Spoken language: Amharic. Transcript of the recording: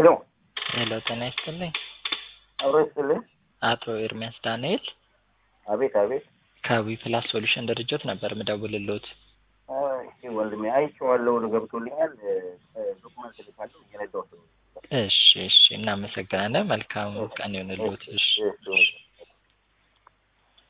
ሄሎ ሄሎ ጤና ይስጥልኝ። አብረስልኝ። አቶ ኤርሚያስ ዳንኤል አቤት አቤት። ከዊ ፕላስ ሶሉሽን ድርጅት ነበር ምደውልልዎት። እሺ ወንድሜ አይቼዋለሁ፣ ገብቶልኛል። ዶክመንት ልካለሁ እየነዳሁ ነው። እሺ እናመሰግናለን። መልካም ቀን ይሁንልዎት። እሺ